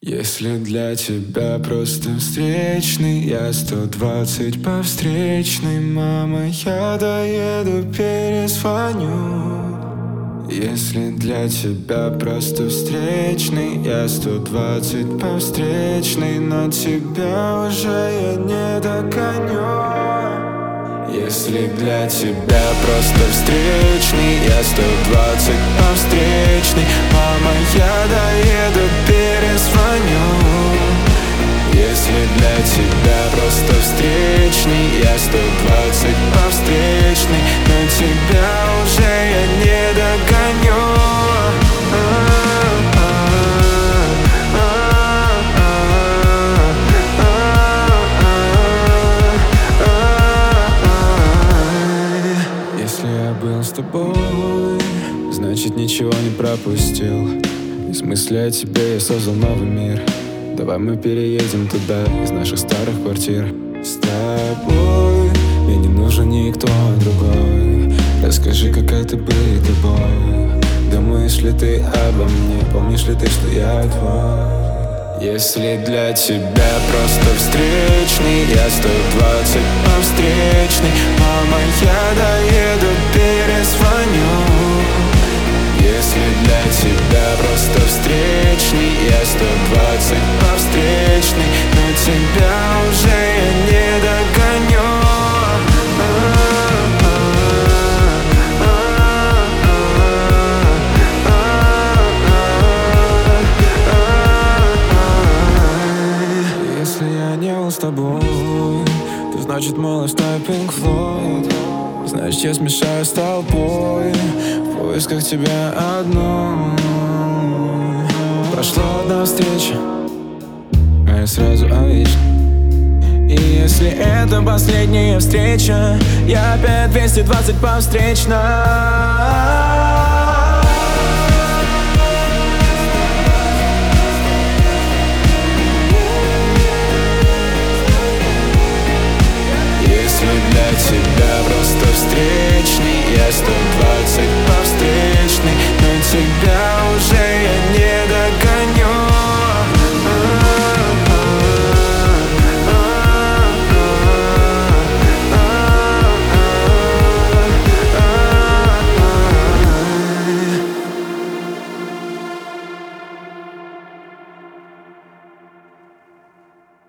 Если для тебя просто встречный, я 120 по встречной. Мама, я доеду, перезвоню. Если для тебя просто встречный, я 120 по встречной, но тебя уже я не догоню. Если для тебя просто встречный, я 120 по встречной. Мама, я доеду, перезвоню. Если для тебя просто встречный, я 120 по встречной, но тебя уже я не догоню. Если я был с тобой, значит ничего не пропустил. Из мысли о тебе я создал новый мир. Давай мы переедем туда, из наших старых квартир. С тобой мне не нужен никто другой. Расскажи, какая ты быть тобой. Думаешь ли ты обо мне? Помнишь ли ты, что я твой? Если для тебя просто встречный, я 120 по встречной. Мама, я доеду, перезвоню. Если для тебя просто встречный, я 120 по встречной, но тебя уже я не догоню. Если я не был с тобой, то значит мой лайфстайл Pink Floyd. Значит, я смешаю с толпой в поисках тебя одной. Прошла одна встреча, а я сразу о вечном. И если это последняя встреча, я опять 220 по встречной.